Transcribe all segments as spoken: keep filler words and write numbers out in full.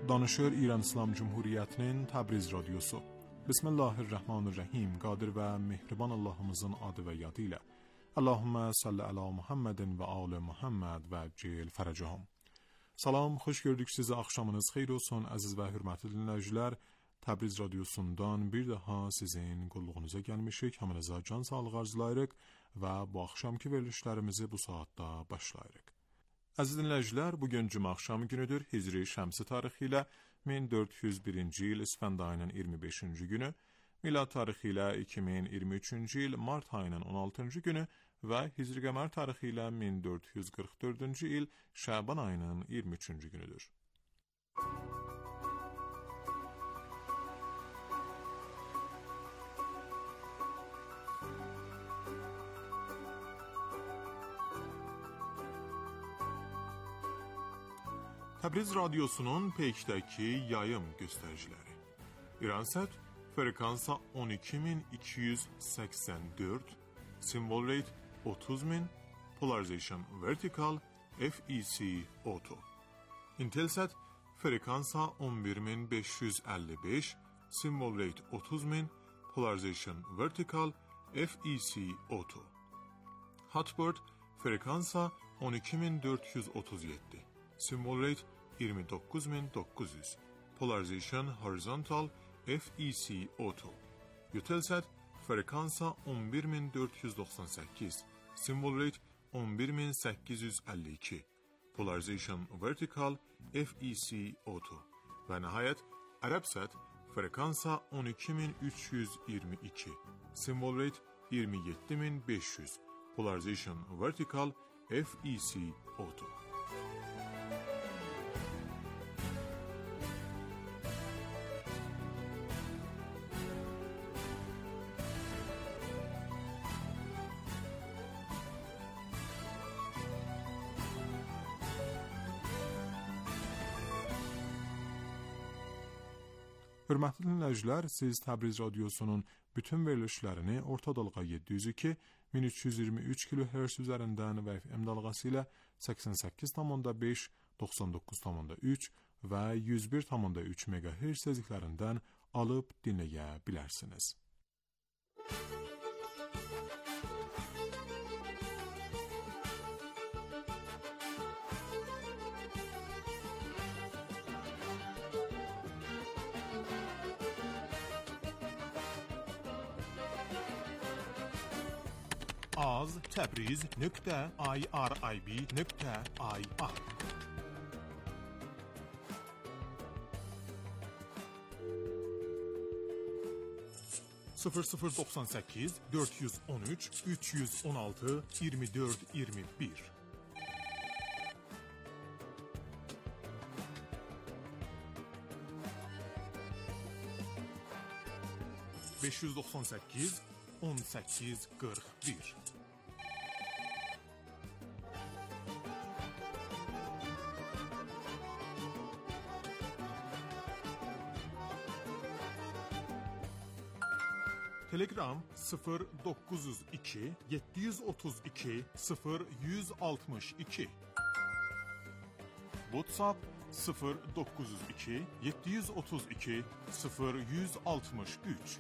Danışır İran İslam Cumhuriyyətinin Təbriz radiosu. Bismillahirrahmanirrahim. Qadir və mehriban Allahımızın adı və yadı ilə. Allahümme salli ala Muhammedin və ali Muhammed və cil fərəcəhum. Salam, xoş gördük sizi. Axşamınız xeyir olsun əziz və hörmətli dinləyicilər. Təbriz radiosundan bir daha sizin qulluğunuza gəlmişik. Hamınıza can sağlığı arzulayırıq və bu axşamki verilişlərimizi bu saatda başlayırıq. Əziz dinləyicilər, bugün cümə axşamı günüdür. Hicri şəmsi tarixi ilə min dörd yüz birinci il İsfənd ayının iyirmi beşinci günü, milad tarixi ilə iki min iyirmi üçüncü il mart ayının on altıncı günü və Hicri qəmər tarixi ilə min dörd yüz qırx dördüncü il Şaban ayının iyirmi üçüncü günüdür. Təbriz radiosunun peykdəki yayım göstəriciləri. İransat frekansa on iki min iki yüz səksən dörd, symbol rate otuz min, polarization vertical, F E C auto. Intelsat frekansa on bir min beş yüz əlli beş, symbol rate otuz min, polarization vertical, F E C auto. Hotbird frekansa on iki min dörd yüz otuz yeddi. Symbol rate iyirmi doqquz min doqquz yüz. Polarization horizontal, F E C auto. Eutelsat frekansa on bir min dörd yüz doxsan səkkiz. Symbol rate on bir min səkkiz yüz əlli iki. Polarization vertical, F E C auto. Və nəhayət Arabsat frekansa on iki min üç yüz iyirmi iki. Symbol rate iyirmi yeddi min beş yüz. Polarization vertical, F E C auto. Hörmətli dinləyicilər, siz Təbriz radiosunun bütün verilişlərini orta dalğa yeddi yüz iki, min üç yüz iyirmi üç kilohertz üzərindən və F M dalğası ilə səksən səkkiz nöqtə beş, doxsan doqquz nöqtə üç və yüz bir nöqtə üç megahertz tezliklərindən alıb dinləyə bilərsiniz. az təbriz nöqtə irib nöqtə ir sıfır sıfır doxsan səkkiz dörd yüz on üç üç yüz on altı iyirmi dörd iyirmi bir beş yüz doxsan səkkiz on səkkiz qırx bir Telegram sıfır doqquz yüz iki yeddi yüz otuz iki sıfır yüz altmış iki WhatsApp sıfır doqquz yüz iki yeddi yüz otuz iki sıfır yüz altmış üç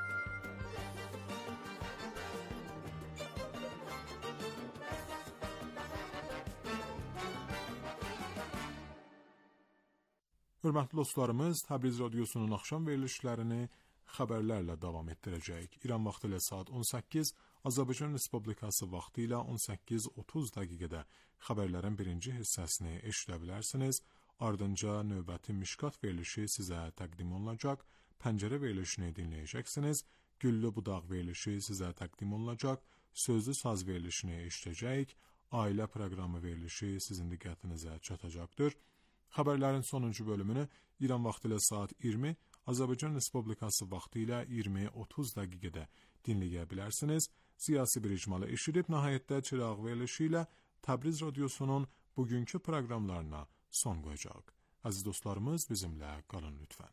Hörmətli dostlarımız, Təbriz radiosunun axşam verilişlərini xəbərlərlə davam etdirəcəyik. İran vaxtı ilə saat on səkkiz, Azərbaycan Respublikası vaxtı ilə on səkkiz otuz dəqiqədə xəbərlərin birinci hissəsini eşidə bilərsiniz. Ardınca növbəti Mişkat verilişi sizə təqdim olunacaq. Pəncərə verilişini dinləyəcəksiniz. Güllü budaq verilişi sizə təqdim olunacaq. Sözlü saz verilişini eşidəcəyik. Ailə proqramı verilişi sizin diqqətinizə çatacaqdır. Xəbərlərin sonuncu bölümünü İran vaxtı ilə saat iyirmi, Azərbaycan Respublikası vaxtı ilə iyirmi otuz dəqiqədə dinləyə bilərsiniz. Siyasi bir icmalı eşidib, nəhayətdə çıraq verilişi ilə Təbriz radiosunun bugünkü proqramlarına son qoyacaq. Əziz dostlarımız, bizimlə qalın lütfən.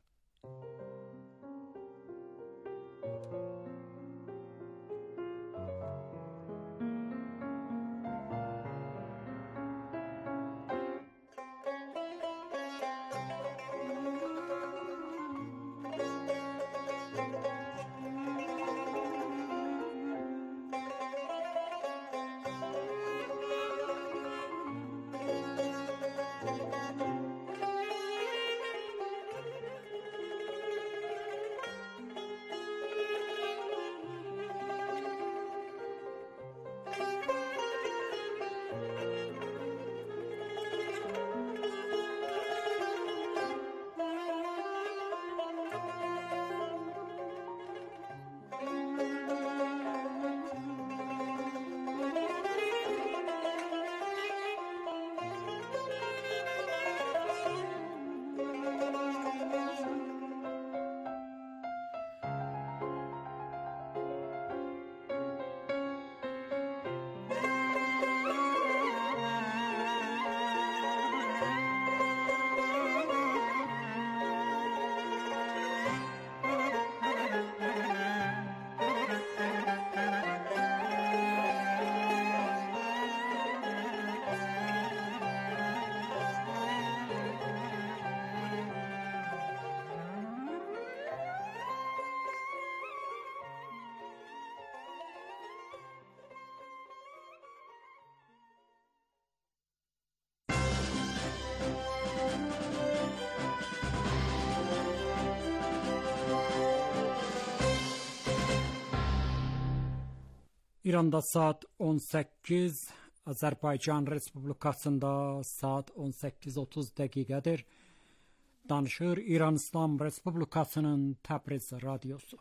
İranda saat on səkkiz, Azərbaycan Respublikasında saat on səkkiz otuz dəqiqədir. Danışır İran İslam Respublikasının Təbriz radiosu.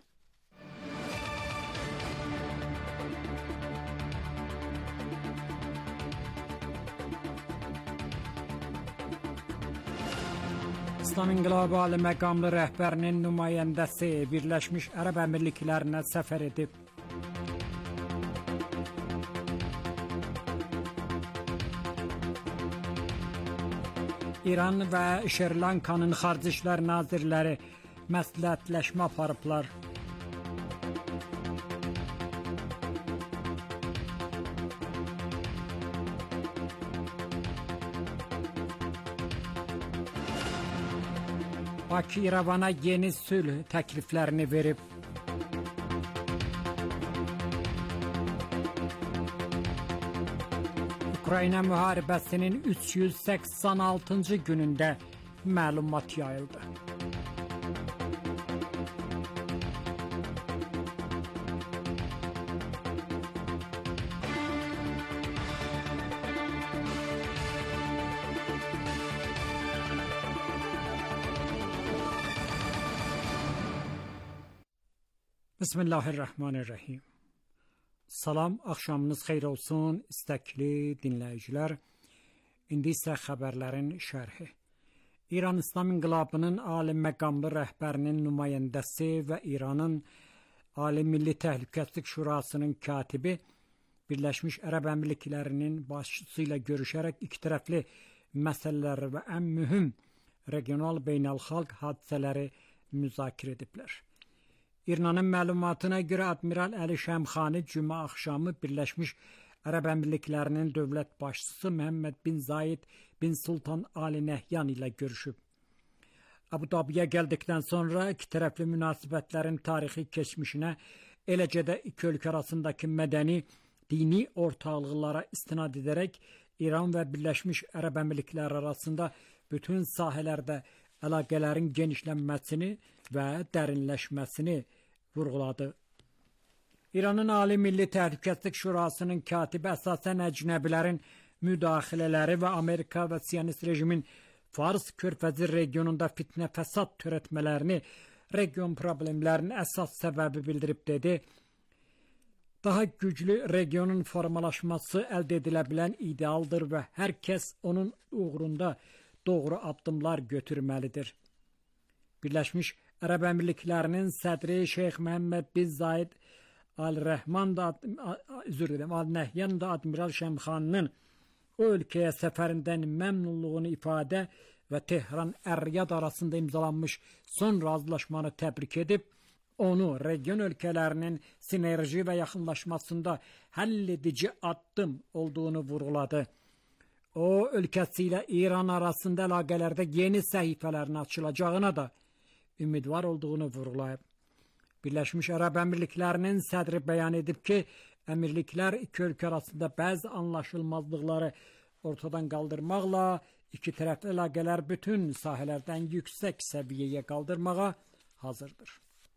İslam İnqilabı Ali Məqamlı rəhbərinin nümayəndəsi Birləşmiş Ərəb Əmirliklərinə səfər edib. İran və Şri Lankanın Xarici İşlər Nazirləri məsləhətləşmə aparıblar. Bakı İrəvana yeni sülh təkliflərini verib. Ukrayna müharibəsinin üç yüz səksən altıncı günündə məlumat yayıldı. Bismillahirrahmanirrahim. Salam, axşamınız xeyir olsun, istəkli dinləyicilər. İndi isə xəbərlərin şərhi. İran İslam İnqilabının Ali Məqamlı rəhbərinin nümayəndəsi və İranın Ali Milli Təhlükəsizlik Şurasının katibi Birləşmiş Ərəb Əmirliklərinin başçısı ilə görüşərək ikitərəfli məsələləri və ən mühüm regional beynəlxalq hadisələri müzakirə ediblər. İranın məlumatına görə Admiral Əli Şəmxani cümə axşamı Birləşmiş Ərəb Əmirliklərinin dövlət başçısı Məhəmməd bin Zayed bin Sultan Ali Nəhyan ilə görüşüb. Abu Dhabiyə gəldikdən sonra iki tərəfli münasibətlərin tarixi keçmişinə, eləcə də iki ölkə arasındakı mədəni, dini ortaqlıqlara istinad edərək İran və Birləşmiş Ərəb Əmirlikləri arasında bütün sahələrdə əlaqələrin genişlənməsini və dərinləşməsini vurğuladı. İranın Ali Milli Təhlükəsizlik Şurasının katibi əsasən əcnəbilərin müdaxilələri və Amerika və Siyonist rejimin Fars körfəzi regionunda fitnə fəsad törətmələrini region problemlərinin əsas səbəbi bildirib dedi. Daha güclü regionun formalaşması əldə edilə bilən idealdır və hər kəs onun uğrunda doğru addımlar götürməlidir. Birləşmiş Ərəb Əmirliklərinin sədri Şeyx Məhəmməd bin Zayed Al-Rəhman da üzr diləyirəm, Al-Nəhyan da Admiral Şəmxaninin o ölkəyə səfərindən məmnunluğunu ifadə və Tehran Ər-Riyad arasında imzalanmış son razılaşmanı təbrik edib, onu region ölkələrinin sinerji və yaxınlaşmasında həlledici addım olduğunu vurğuladı. O, ölkəsi ilə İran arasında əlaqələrdə yeni səhifələrin açılacağına da ümidvar olduğunu vurğulayıb. Birləşmiş Ərəb Əmirliklərinin sədri bəyan edib ki, əmirliklər iki ölkə arasında bəzi anlaşılmazlıqları ortadan qaldırmaqla iki tərəfli əlaqələr bütün sahələrdən yüksək səviyyəyə qaldırmağa hazırdır.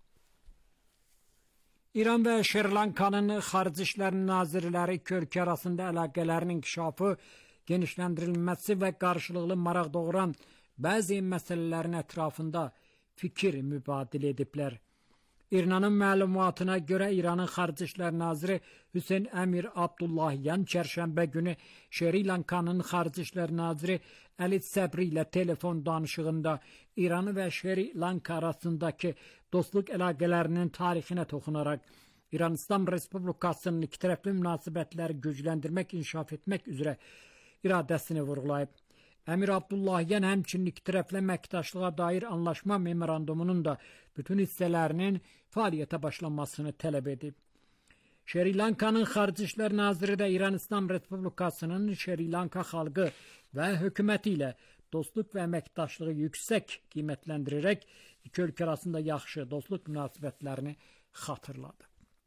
İran və Şri Lankanın Xarici İşlər Nazirləri iki ölkə arasında əlaqələrin inkişafı, genişləndirilməsi və qarşılıqlı maraq doğuran bəzi məsələlərin ətrafında fikir mübadilə ediblər. İranın məlumatına görə İranın Xarici İşlər Naziri Hüseyn Əmir Abdullahyan çərşənbə günü Şri Lankanın Xarici İşlər Naziri Əli Səbri ilə telefon danışığında İranı və Şri Lanka arasındakı dostluq əlaqələrinin tarixinə toxunaraq İran İslam Respublikasının ikitərəfli münasibətləri gücləndirmək, inkişaf etmək üzrə iradəsini vurğulayıb. Əmir Abdullahyan həmçinin ikitərəfli əməkdaşlığa dair anlaşma memorandumunun da bütün hissələrinin fəaliyyətə başlanmasını tələb edib. Şri Lankanın Xarici İşlər Naziri də İran İslam Respublikasının Şri Lanka xalqı və hökuməti ilə dostluq və əməkdaşlığı yüksək qiymətləndirərək iki ölkə arasında yaxşı dostluq münasibətlərini xatırladı.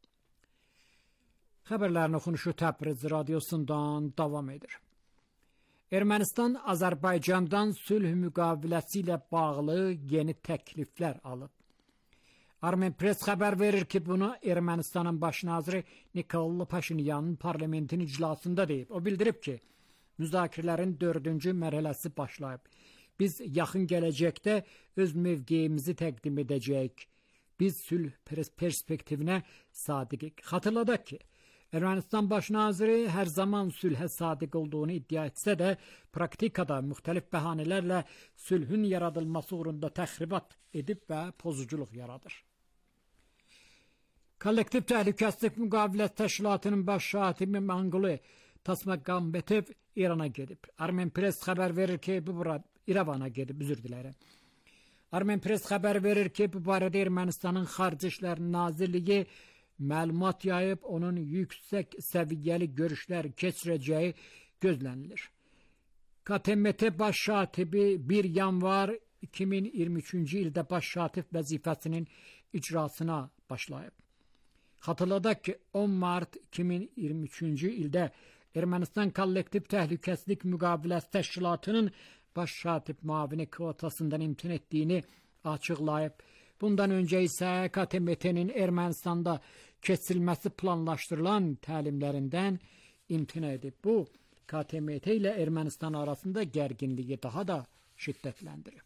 Xəbərlərin oxunuşu Təbriz radiosundan davam edir. Ermənistan Azərbaycandan sülh müqaviləsi ilə bağlı yeni təkliflər alıb. Armen Press xəbər verir ki, bunu Ermənistanın baş naziri Nikol Paşinyanın parlamentin iclasında deyib. O bildirib ki, müzakirələrin dördüncü mərhələsi başlayıb. Biz yaxın gələcəkdə öz mövqeyimizi təqdim edəcəyik. Biz sülh perspektivinə sadiqik. Xatırladaq ki, Ermənistan baş naziri hər zaman sülhə sadiq olduğunu iddia etsə də, praktikada müxtəlif bəhanələrlə sülhün yaradılması uğrunda təxribat edib və pozuculuq yaradır. Kollektiv Təhlükəsizlik Müqavilət Təşkilatının baş katibi Mangulu Tasmagambetov İrana gedib. Armen Press xəbər verir ki, bu burada İrəvana gedib, üzr dilərəm. Armen Press xəbər verir ki, bu barədə Ermənistanın Xarici İşlər Nazirliyi məlumat yayıb, onun yüksək səviyyəli görüşlər keçirəcəyi gözlənilir. K T M T baş katibi bir yanvar iki min iyirmi üçüncü ildə baş katib vəzifəsinin icrasına başlayıb. Xatırladaq ki, on mart iki min iyirmi üçüncü ildə Ermənistan Kollektiv Təhlükəsizlik Müqavilət Təşkilatının baş katib müavini kvotasından imtina etdiyini açıqlayıb. Bundan öncə isə K T M T'nin Ermənistanda keçirilməsi planlaşdırılan təlimlərindən imtina edib. Bu, K T M T ilə Ermənistan arasında gərginliyi daha da şiddətləndirib.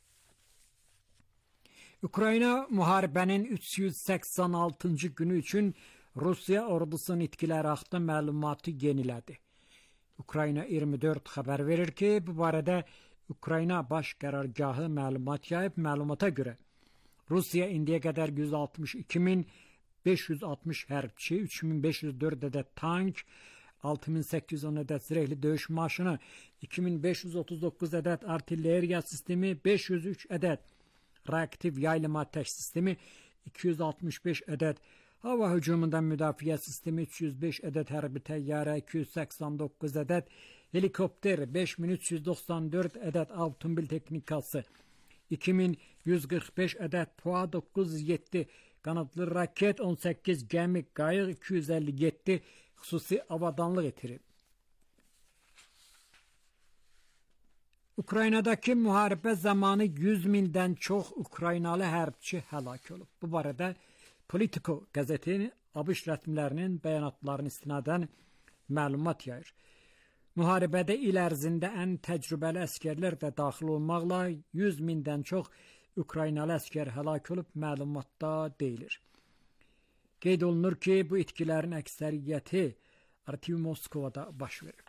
Ukrayna müharibənin üç yüz səksən altıncı günü üçün Rusiya ordusunun itkiləri haqqında məlumatı yenilədi. Ukrayna iyirmi dörd xəbər verir ki, bu barədə Ukrayna baş qərargahı məlumat yayıb. Məlumata görə Rusiya indiyə qədər yüz altmış iki min beş yüz altmış hərbçi, üç min beş yüz dörd ədəd tank, altı min səkkiz yüz on ədəd zirehli döyüş maşını, iki min beş yüz otuz doqquz ədəd artilleriya sistemi, beş yüz üç ədəd reaktiv yaylım atəş sistemi, iki yüz altmış beş ədəd hava hücumundan müdafiə sistemi, üç yüz beş ədəd hərbi təyyarə, iki yüz səksən doqquz ədəd helikopter, beş min üç yüz doxsan dörd ədəd avtomobil texnikası, iki min yüz qırx beş ədəd P U A doqquz yüz yeddi qanadlı raket, on səkkiz gəmi, qayıq, iki yüz əlli yeddi xüsusi avadanlıq itirib. Ukraynadakı müharibə zamanı yüz mindən çox Ukraynalı hərbçi həlak olub. Bu barədə Politico qəzetinin ABŞ rəsmilərinin bəyanatlarını istinadən məlumat yayır. Müharibədə il ərzində ən təcrübəli əskərlər də daxil olmaqla yüz mindən çox Ukraynalı əskər həlak olub, məlumatda deyilir. Qeyd olunur ki, bu itkilərin əksəriyyəti Artiv Moskovada baş verib.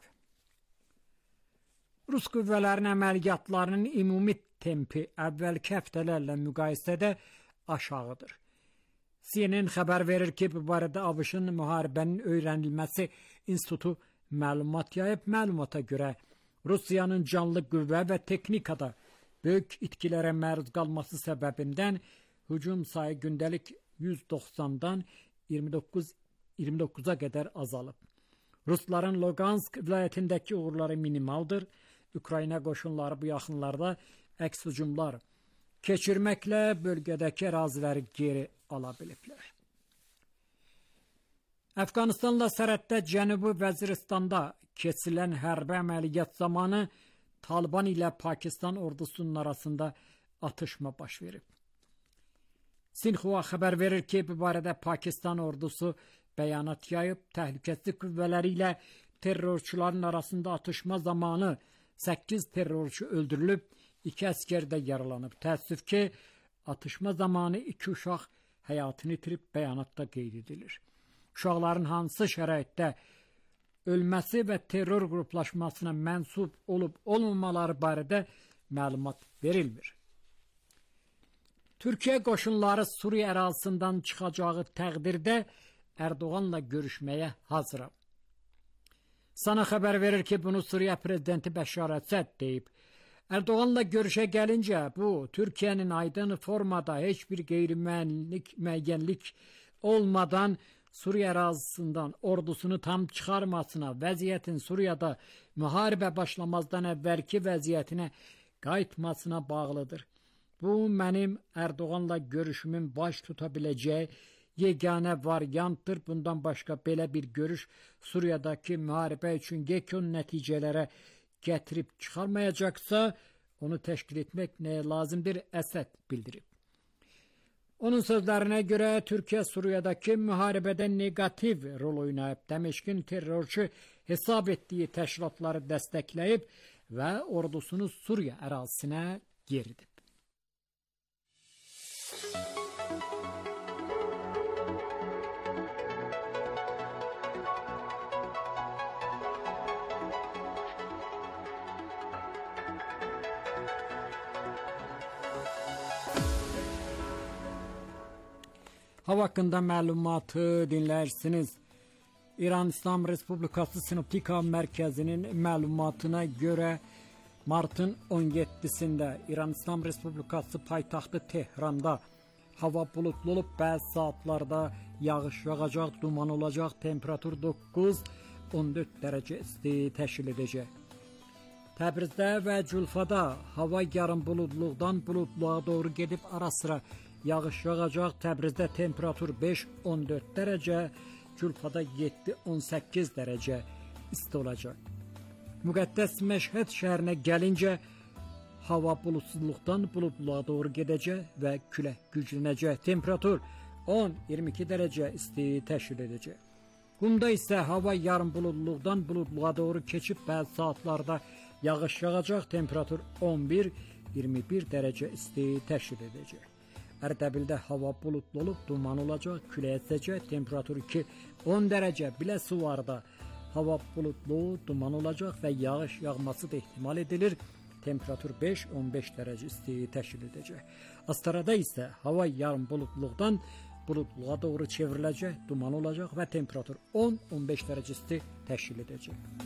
Rus qüvvələrinin əməliyyatlarının ümumi tempi əvvəlki həftələrlə müqayisədə aşağıdır. C N N xəbər verir ki, bu barədə ABŞ-ın müharibənin öyrənilməsi institutu məlumat yayıb. Məlumata görə Rusiyanın canlı qüvvə və texnikada böyük itkilərə məruz qalması səbəbindən hücum sayı gündəlik yüz doxsandan iyirmi doqquz iyirmi doqquza qədər azalıb. Rusların Lugansk vilayətindəki uğurları minimaldır. Ukrayna qoşunları bu yaxınlarda əks hücumlar keçirməklə bölgədəki əraziləri geri ala biliblər. Əfqanistanla sərhəddə Cənubi Vəziristanda keçirilən hərbi əməliyyat zamanı Taliban ilə Pakistan ordusunun arasında atışma baş verib. Sinxua xəbər verir ki, bu barədə Pakistan ordusu bəyanat yayıb. Təhlükəsizlik qüvvələri ilə terrorçuların arasında atışma zamanı səkkiz terrorçu öldürülüb, iki əskər də yaralanıb. Təəssüf ki, atışma zamanı iki uşaq həyatını itirib, bəyanatda qeyd edilir. Uşaqların hansı şəraitdə ölməsi və terror qruplaşmasına mənsub olub olmamaları barədə məlumat verilmir. Türkiyə qoşunları Suriya ərazisindən çıxacağı təqdirdə Erdoğanla görüşməyə hazıram. Sana xəbər verir ki, bunu Suriya prezidenti Bəşar Əsəd deyib. Erdoğanla görüşə gəlincə, bu Türkiyənin aydın formada heç bir qeyri-müəyyənlik müəyyənlik olmadan Suriya ərazisindən ordusunu tam çıxarmasına, vəziyyətin Suriyada müharibə başlamazdan əvvəlki vəziyyətinə qayıtmasına bağlıdır. Bu, mənim Erdoğanla görüşümün baş tuta biləcəyi yeganə variantdır. Bundan başqa belə bir görüş Suriyadakı müharibə üçün yekun nəticələrə gətirib çıxarmayacaqsa, onu təşkil etmək nəyə lazımdır, Əsəd bildirib. Onun sözlerine göre Türkiye Suriye'deki muharebede negatif rol oynayıp demişkin terörçü hesap ettiği teşkilatları destekleyip ve ordusunu Suriye arazisine girdi. Hava hakkında məlumatı dinləyirsiniz. İran İslam Respublikası Sinoptika Mərkəzinin məlumatına görə Martın on yeddisində İran İslam Respublikası paytaxtı Tehranda hava bulutlu olub, bəzi saatlarda yağış yağacaq, duman olacaq, temperatur doqquz on dörd dərəcə isti təşkil edəcək. Təbrizdə və Culfada hava yarım bulutluqdan bulutluğa doğru gedib ara sıra yağış yağacaq. Təbrizdə temperatur beş on dörd dərəcə, Culfada yeddi on səkkiz dərəcə isti olacaq. Müqəddəs Məşhəd şəhərinə gəlincə hava bulutsuzluqdan bulutluğa doğru gedəcək və külək güclənəcək. Temperatur on iyirmi iki dərəcə isti təşkil edəcək. Qumda isə hava yarım bulutluqdan bulutluğa doğru keçib bəzi saatlarda yağış yağacaq. Temperatur on bir iyirmi bir dərəcə isti təşkil edəcək. Ərdəbildə hava bulutlu olub, duman olacaq, külək əsəcək. Temperatur iki on dərəcə. Biləsuvarda hava bulutlu, duman olacaq və yağış yağması da ehtimal edilir. Temperatur beş on beş dərəcə isti təşkil edəcək. Astarada isə hava yarım bulutluqdan bulutluğa doğru çevriləcək, duman olacaq və temperatur on on beş dərəcə isti təşkil edəcək.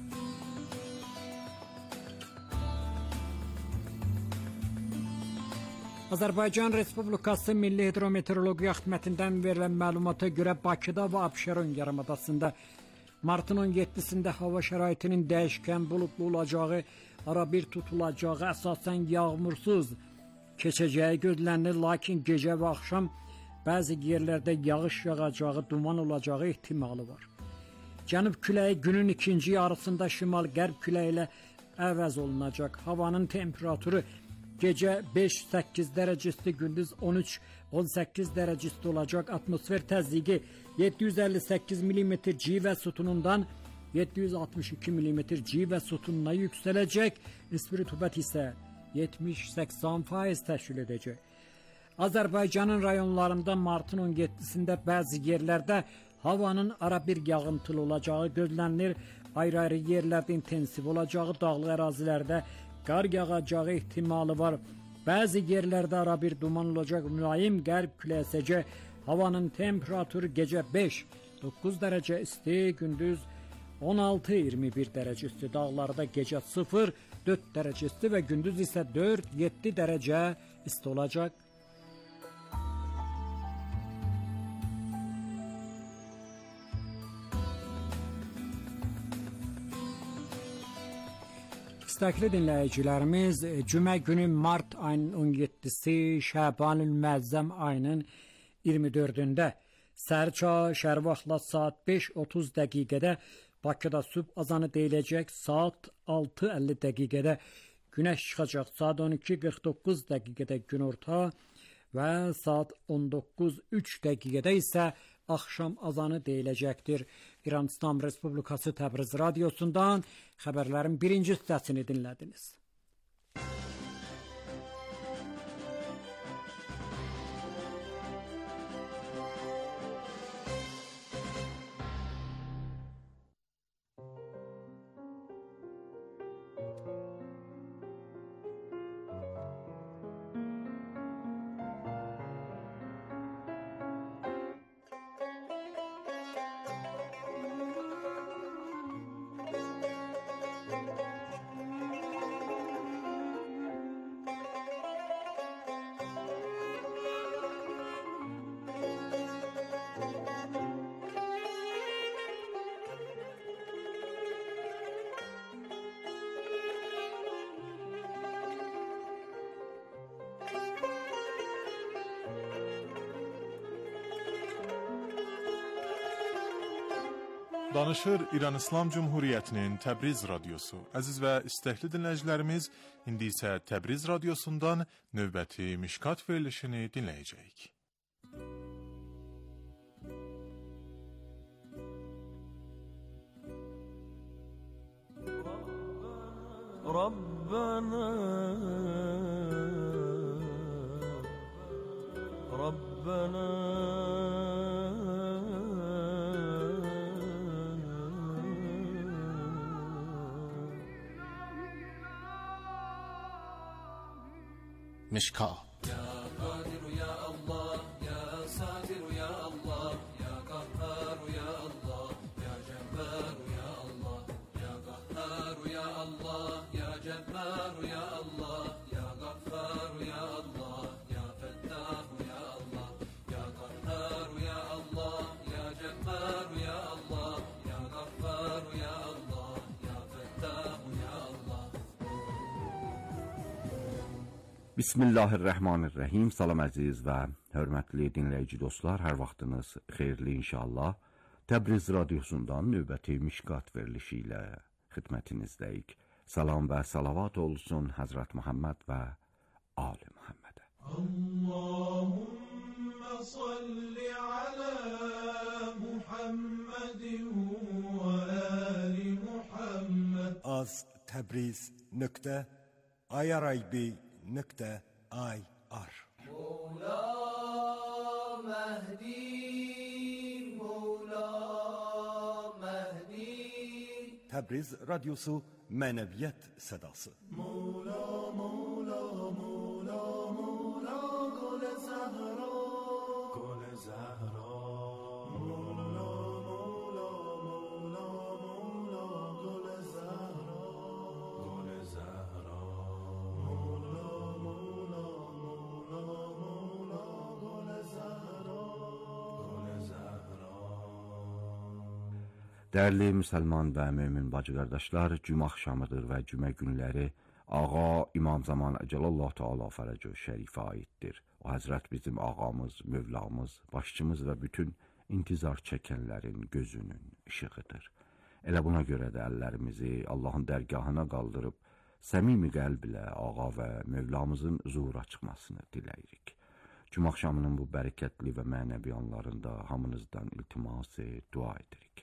Azərbaycan Respublikası Milli Hidrometeorologiya Xidmətindən verilən məlumata görə Bakıda və Abşeron yarımadasında Martın on yeddisində hava şəraitinin dəyişkən bulutlu olacağı, arabir tutulacağı, əsasən yağmursuz keçəcəyi gözlənilir. Lakin gecə və axşam bəzi yerlərdə yağış yağacağı, duman olacağı ehtimalı var. Cənub küləyi günün ikinci yarısında şimal-qərb küləyi ilə əvəz olunacaq. Havanın temperaturu gecə beş səkkiz dərəcə isti, gündüz on üç on səkkiz dərəcə isti olacaq. Atmosfer təzyiqi yeddi yüz əlli səkkiz millimetr civə sütunundan yeddi yüz altmış iki millimetr civə sütununa yüksələcək. Nisbi rütubət isə yetmiş səksən faiz təşkil edəcək. Azərbaycanın rayonlarında Martın on yeddisində bəzi yerlərdə havanın ara bir yağıntılı olacağı gözlənilir. Ayrı-ayrı yerlərdə intensiv olacağı, dağlıq ərazilərdə qar yağacağı ehtimalı var. Bəzi yerlərdə ara bir duman olacaq, mülayim qərb küləyi əsəcək. Havanın temperaturu gecə beş doqquz dərəcə isti, gündüz on altı iyirmi bir dərəcə isti. Dağlarda gecə sıfır dörd dərəcə isti və gündüz isə dörd yeddi dərəcə isti olacaq. İstəkli dinləyicilərimiz, cümə günü mart ayının on yeddisi, Şəbanül Müəzzəm ayının iyirmi dördündə səhər çağı şəhər vaxtla saat beş otuz dəqiqədə Bakıda sübh azanı deyiləcək. Saat altı əlli dəqiqədə günəş çıxacaq. Saat on iki qırx doqquz dəqiqədə günorta və saat on doqquz üç dəqiqədə isə axşam azanı deyiləcəkdir. İran İslam Respublikası Təbriz radiosundan xəbərlərin birinci hissəsini dinlədiniz. Danışır İran İslam Cumhuriyyətinin Təbriz radiosu. Əziz və istəkli dinləyicilərimiz, indi isə Təbriz radiosundan növbəti Mişkat verilişini dinləyəcəyik. ربنا ربنا مشکا يا قادر يا الله يا ساتر يا الله يا قهار يا الله يا جبار يا الله يا قهار يا الله يا جبار يا الله يا غفار يا الله يا فتاح يا الله يا قهار يا الله يا جبار يا الله يا غفار يا الله يا فتاح يا الله. Bismillahirrahmanirrahim. Salam əziz və hörmətli dinləyici dostlar, hər vaxtınız xeyirli inşallah. Təbriz radiosundan növbəti Mişkat verilişi ilə xidmətinizdəyik. Salam və salavat olsun Həzrət Muhammed və Ali Muhammedə. Allahümme salli ala Muhammedin və ali Muhammed. Az Təbriz nöqtə ayaraybi nöqtə ay ar. Mevla Mehdi, Mevla Mehdi. Təbriz radiosu mənəviyyət sədası. Mevla, Mevla, Mevla, Mevla, Gül Zəhra, Gül Zəhra. Mevla, Mevla, Mevla, Mevla, Gül Zəhra, Gül Zəhra. Mevla, Mevla, Mevla, Mevla, Gül Zəhra, Gül Zəhra. Dəyərli müsəlman və mömin bacı qardaşlar, cümə axşamıdır və cümə günləri Ağa İmam Zaman Əcəlallah Teala fərəcə şərifə aiddir. O Həzrət bizim ağamız, Mövlamız, başçımız və bütün intizar çəkənlərin gözünün işığıdır. Elə buna görə də əllərimizi Allahın dərgahına qaldırıb, səmimi qəlblə Ağa və Mövlamızın zuhura çıxmasını diləyirik. Cümə axşamının bu bərəkətli və mənəvi anlarında hamınızdan iltiması dua edirik.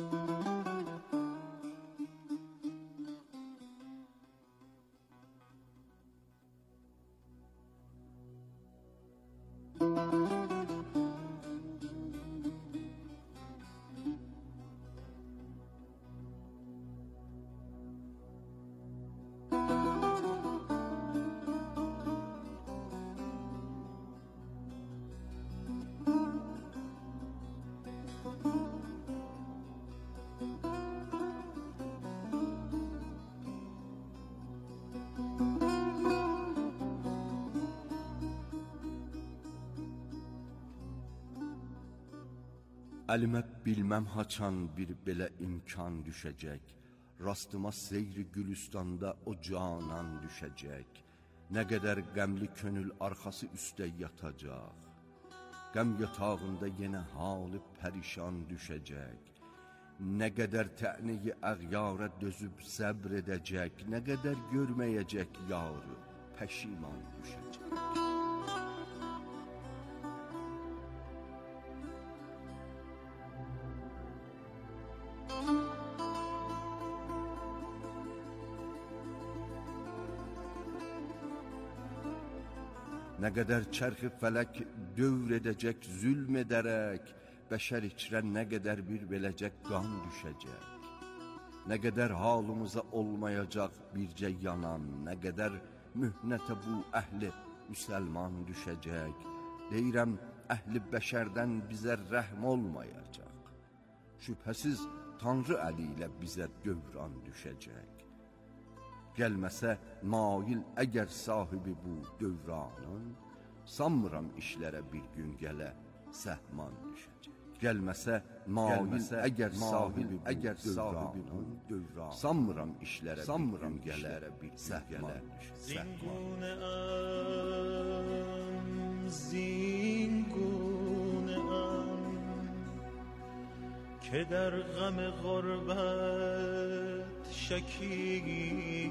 Əlimə bilməm haçan bir belə imkan düşəcək, rastıma seyri gülüstanda o canan düşəcək, nə qədər qəmli könül arxası üstə yatacaq, qəm yatağında yenə halı pərişan düşəcək, nə qədər tə'niyi əğyara dözüb səbr edəcək, nə qədər görməyəcək yarı pəşiman düşəcək. Nə qədər çərxi fələk dövr edəcək, zülm edərək, bəşər içrə nə qədər bir beləcək qan düşəcək. Nə qədər halımıza olmayacaq bircə yanan, nə qədər mühnətə bu əhli müsəlman düşəcək. Deyirəm, əhli bəşərdən bizə rəhm olmayacaq. Şübhəsiz Tanrı əli ilə bizə dövran düşəcək. Gəlməsə mail əgər sahibi bu dövranın, sanmıram işlərə bir gün gələ səhman düşəcək. Gəlməsə mail əgər sahibi əgər dövranın, sanmıram işlərə sanmıram gələrə bir səhman düşəcək. زینگونه‌ام که در غم غربت شکیب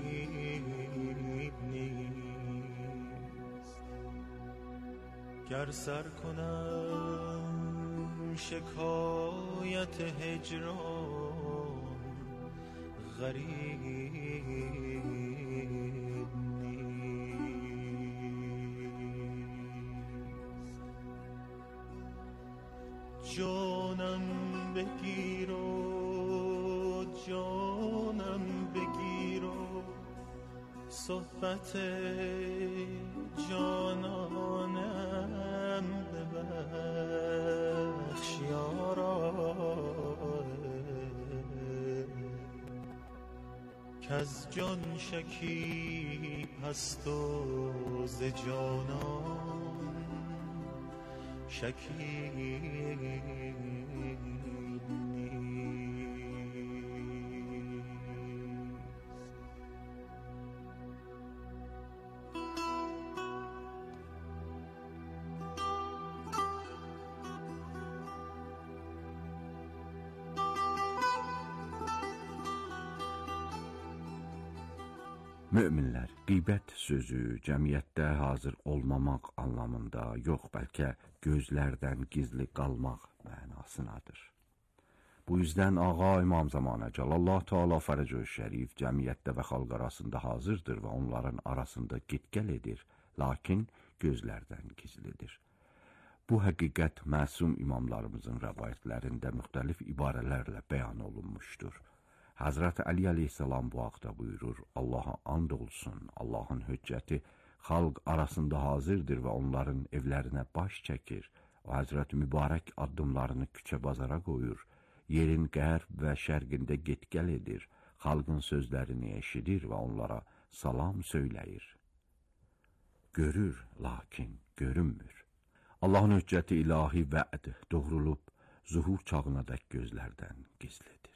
نیست، گر سر کنم شکایت هجران غریب جانم بگیر و جانم بگیر و صحبت جانانم ببخش یارا، کز جان شکیب هست و ز جانان شکیب نیست. Möminlər, qeybət sözü cəmiyyətdə hazır olmamaq anlamında yox, bəlkə gözlərdən gizli qalmaq mənasınadır. Bu yüzdən Ağa İmam Zamanə Cəlallah Teala Fərəcü Şərif cəmiyyətdə və xalq arasında hazırdır və onların arasında gitgəl edir, lakin gözlərdən gizlidir. Bu həqiqət məsum imamlarımızın rəvayətlərində müxtəlif ibarələrlə bəyan olunmuşdur. Həzrət Əli əleyhissalam bu haqda buyurur: Allaha and olsun, Allahın hüccəti xalq arasında hazırdır və onların evlərinə baş çəkir. O Həzrət mübarək addımlarını küçə bazara qoyur, yerin qərb və şərqində getgəl edir, xalqın sözlərini eşidir və onlara salam söyləyir. Görür, lakin görünmür. Allahın hüccəti ilahi vəd doğrulub, zuhur çağına dək gözlərdən gizlidir.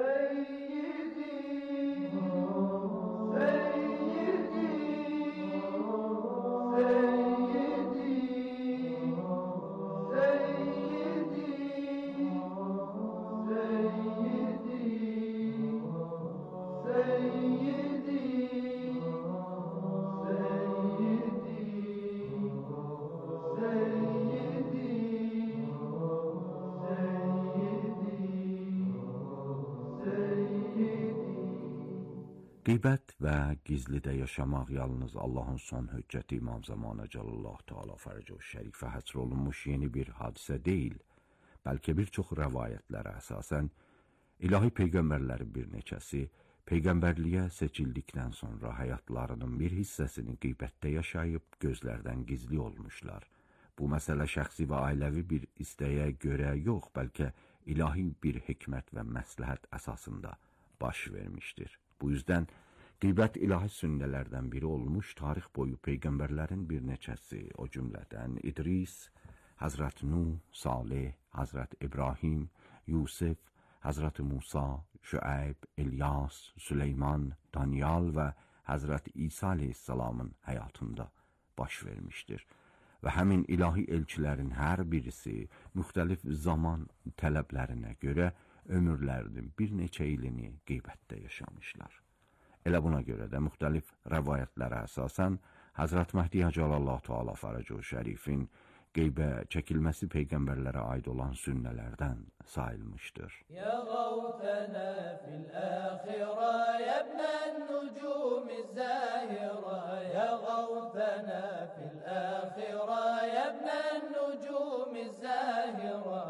Qeybət və gizlidə yaşamaq yalnız Allahın son hüccəti İmam Zamanə Cəlallah Teala Fərəcü Şərifə həsr olunmuş yeni bir hadisə deyil, bəlkə bir çox rəvayətlərə əsasən ilahi peyğəmbərlərin bir neçəsi peyğəmbərliyə seçildikdən sonra həyatlarının bir hissəsini qeybətdə yaşayıb gözlərdən gizli olmuşlar. Bu məsələ şəxsi və ailəvi bir istəyə görə yox, bəlkə ilahi bir hikmət və məsləhət əsasında baş vermişdir. Bu yüzden qeybət ilahi sünnələrdən biri olmuş, tarix boyu peyğəmbərlərin bir neçəsi, o cümlədən İdris, Həzrət Nuh, Salih, Həzrət İbrahim, Yusuf, Həzrət Musa, Şüeyb, İlyas, Süleyman, Daniel və Həzrət İsa aleyhissalamın həyatında baş vermişdir. Və həmin ilahi elçilərin hər birisi müxtəlif zaman tələblərinə görə ömürlərinin bir neçə ilini qeybətdə yaşamışlar. Elə buna görə də müxtəlif rəvayətlərə əsasən Həzrət Məhdi Cəlallah Teala Fərəcü Şərifin qeybə çəkilməsi peyğəmbərlərə aid olan sünnələrdən sayılmışdır. Ya qavtənə fil-əxirə yəbnən-nücumiz zəhirə, ya qavtənə fil-əxirə yəbnən-nücumiz zəhirə,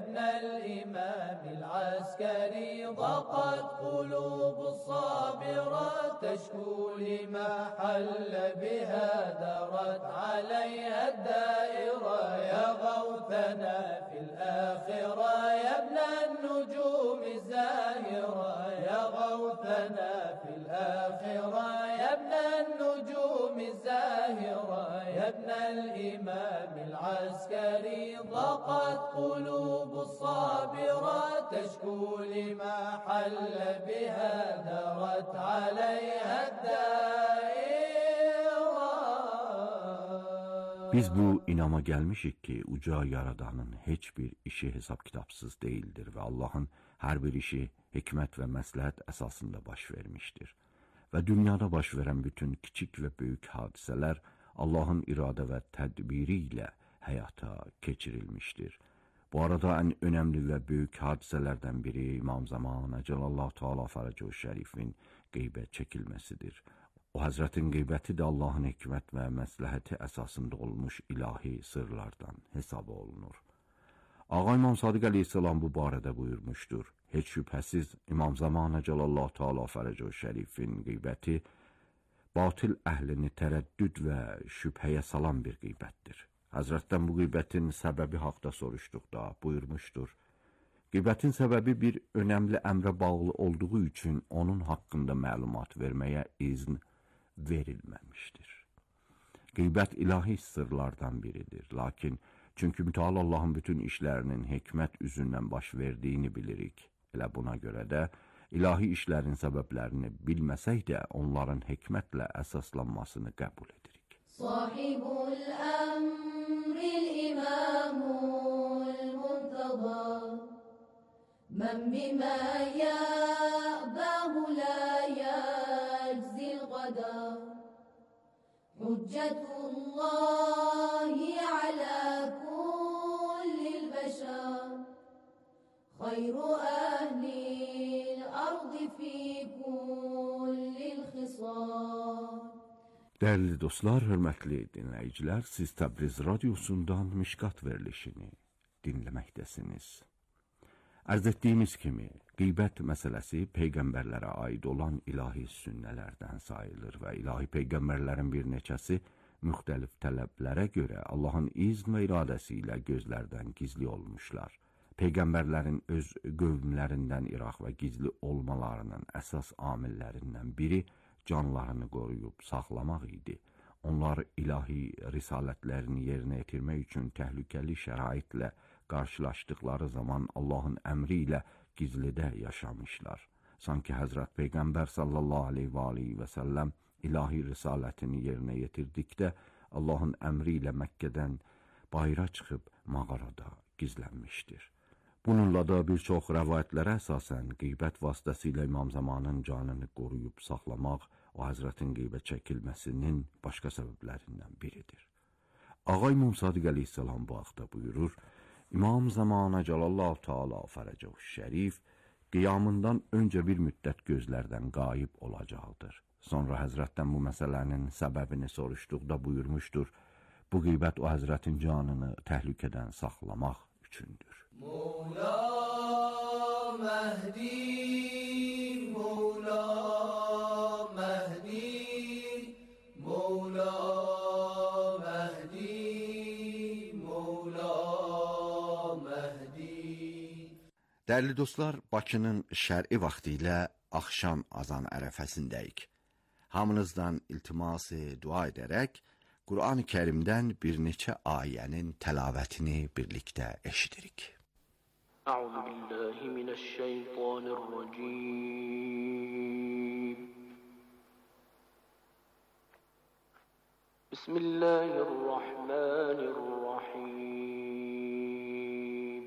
yəbnəl-imamil-əskəri ضاقت قلوب الصابرة تشكو لما حل بها درت عليها الدائرة يا غوثنا في الآخرة يا ابن النجوم الزاهرة يا غوثنا في الآخرة يا ابن النجوم الزاهرة يا ابن الإمام العسكري ضاقت قلوب الصابرة تشكو لما حل بها درت عليها الدائرة. Biz bu inama gelmişik ki uca yaradanın heç bir işi hesap kitapsız değildir ve Allah'ın her bir işi hikmet ve məsləhət əsasında baş vermiştir. Ve dünyada baş veren bütün küçük ve büyük hadiseler Allah'ın irade ve tedbiri ile hayata geçirilmiştir. Bu arada en önemli ve büyük hadiselerden biri İmam Zamanə Cəlallah Teala Fərəcü Şərifin qeybə çəkilməsidir. O Həzrətin qeybəti də Allahın hikmət və məsləhəti əsasında olmuş ilahi sırlardan hesab olunur. Ağa İmam Sadiq əleyhissalam bu barədə buyurmuşdur. Heç şübhəsiz İmam Zamanə Cəlallahu Teala Fərəcə Şərifin qeybəti batil əhlini tərəddüd və şübhəyə salan bir qeybətdir. Həzrətdən bu qeybətin səbəbi haqda soruşduqda buyurmuşdur. Qeybətin səbəbi bir önəmli əmrə bağlı olduğu üçün onun haqqında məlumat verməyə izn verilməmişdir. Qeybət ilahi sırlardan biridir. Lakin çünki mütəal Allahın bütün işlərinin hikmət üzündən baş verdiyini bilirik. Elə buna görə də ilahi işlərin səbəblərini bilməsək də onların hikmətlə əsaslanmasını qəbul edirik. Sahibul əmril imamul muntada mən bimə yəbəhu lə yəczil qadar hüccetullahi alə kullil bəşər xayru əhlil ardı fi kullil xisar. Dəyərli dostlar, hörmətli dinləyicilər, siz Təbriz radiosundan Mişqat verilişini dinləməkdəsiniz. Ərz etdiyimiz kimi, qeybət məsələsi peyğəmbərlərə aid olan ilahi sünnələrdən sayılır və ilahi peyğəmbərlərin bir neçəsi müxtəlif tələblərə görə Allahın izn və iradəsi ilə gözlərdən gizli olmuşlar. Peyğəmbərlərin öz qövmlərindən iraq və gizli olmalarının əsas amillərindən biri canlarını qoruyub saxlamaq idi. Onlar ilahi risalətlərini yerinə yetirmək üçün təhlükəli şəraitlə qarşılaşdıqları zaman Allahın əmri ilə gizlidə yaşamışlar. Sanki Həzrət Peyğəmbər sallallahu aleyhi və aleyhi və səlləm ilahi risalətini yerinə yetirdikdə Allahın əmri ilə Məkkədən bayıra çıxıb mağarada gizlənmişdir. Bununla da bir çox rəvayətlərə əsasən qeybət vasitəsilə İmam Zamanın canını qoruyub saxlamaq o Həzrətin qeybət çəkilməsinin başqa səbəblərindən biridir. Ağa İmam Sadiq əleyhissalam bu haqda buyurur, İmam Zamanə Cəlallahu Teala Fərəcə Şərif qiyamından öncə bir müddət gözlərdən qayıb olacaqdır. Sonra Həzrətdən bu məsələnin səbəbini soruşduqda buyurmuşdur, bu qeybət o Həzrətin canını təhlükədən saxlamaq üçündür. Mevla Mehdi, Mevla Mehdi, Mevla Mehdi, Mevla Mehdi. Dəyərli dostlar, Bakının şər'i vaxtı ilə axşam azan ərəfəsindəyik. Hamınızdan iltiması dua edərək Qur'an-ı Kərimdən bir neçə ayənin təlavətini birlikdə eşidirik. Əuzu billahi minəşşeytanirracim. Bismillahirrahmanirrahim.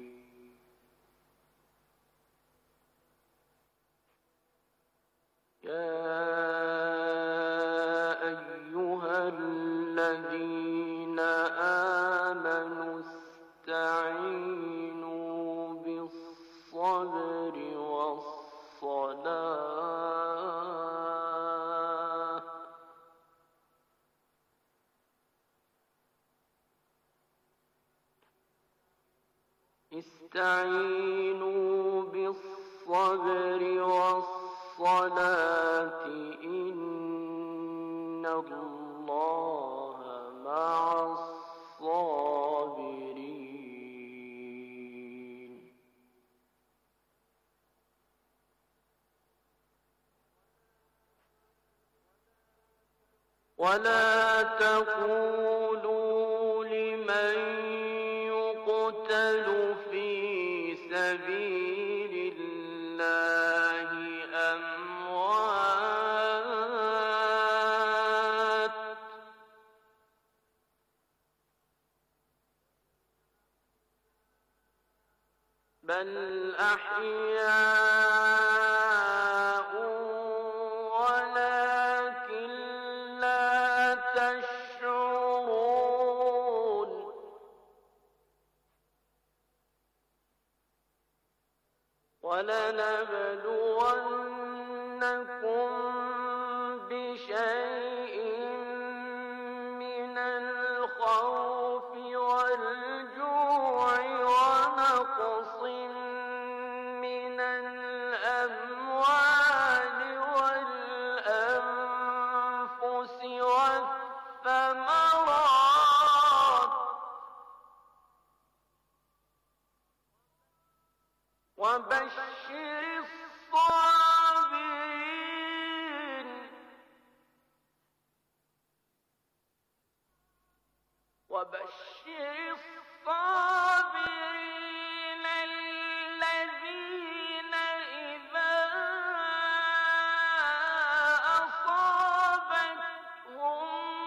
Ya الذين آمنوا استعينوا بالصبر والصلاة استعينوا بالصبر والصلاة إن الله مع الصابرين. ولا تقولوا لمن يقتل في سبيل الله أموات بل أحياء ولكن لا تشعرون. ولنبلونكم بشيء الأموال والأنفس والثمرات وبشر الصابرين وبشر الصابرين الذين إذا أصابتهم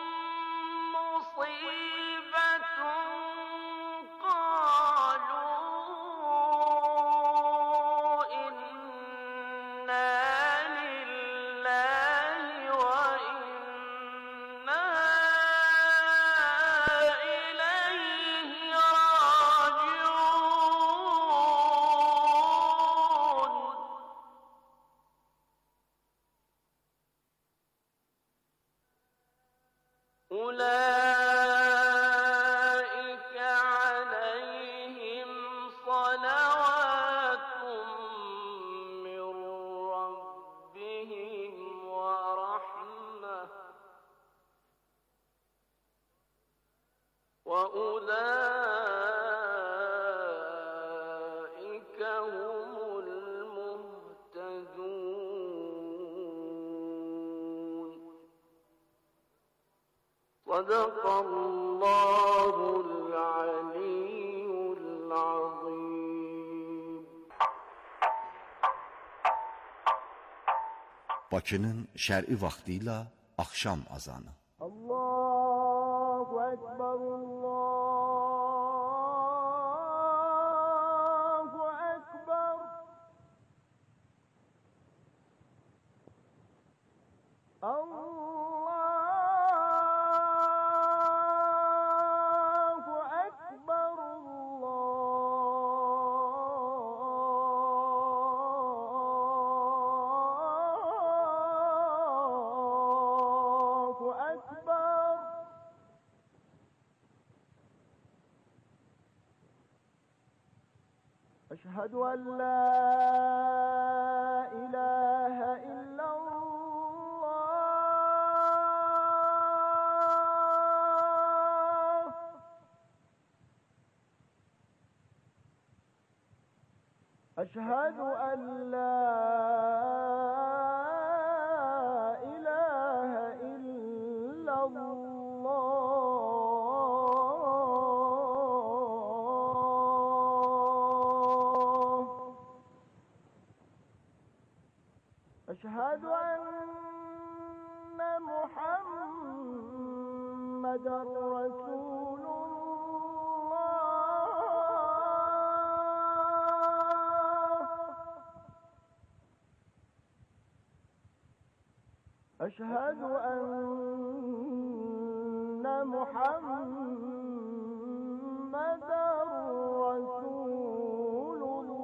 مصيبة قالوا إنا لله وإنا أولئك عليهم صلوات من ربهم ورحمة وأولئك هم المهتدون. صدق الله العلي العظيم. Bakının şər'i vaxtı ilə axşam azanı. Allahu Ekber, Allahu Ekber. Allahu Ekber, Allahu Ekber. أشهد أن لا إله إلا الله. أشهد أن لا إله إلا الله. أشهد أن محمدًا رسول الله. أشهد أن محمدًا رسول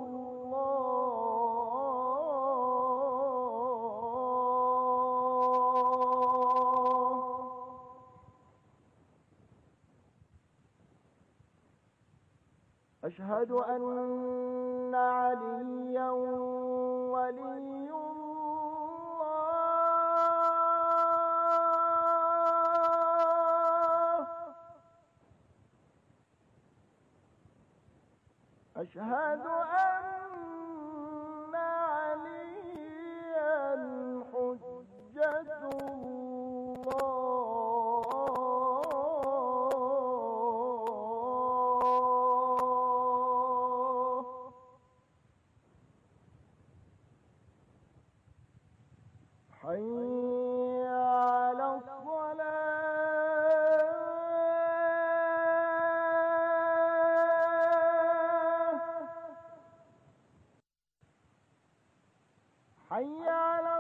أشهد أن عليا ولي الله. أشهد أن عليا حجة حي على الصلاة. حي على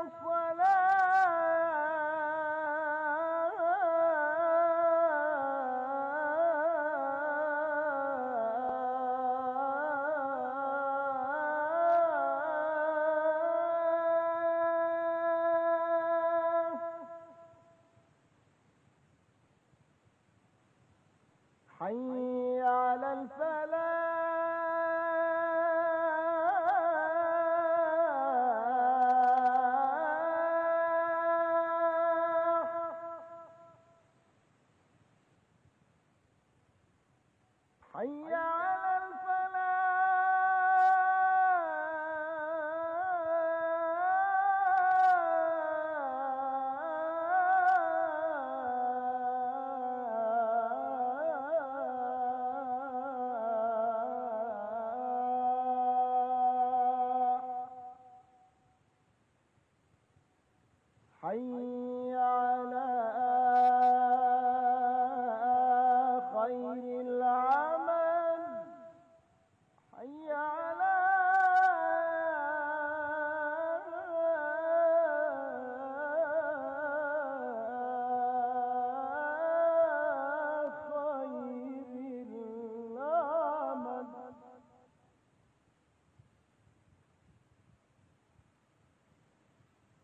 حي على الفلاح.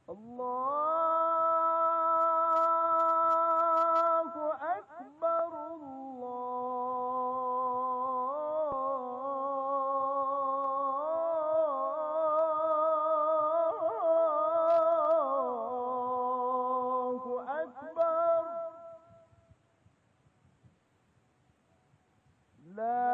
الله أكبر الله أكبر لا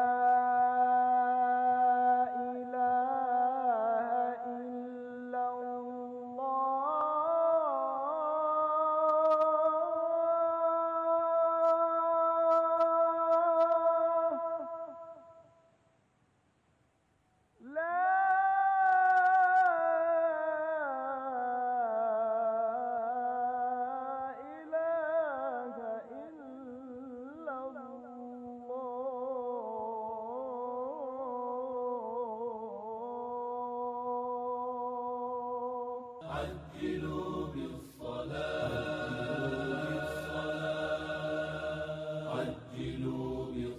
عجلوا بالصلاة عجلوا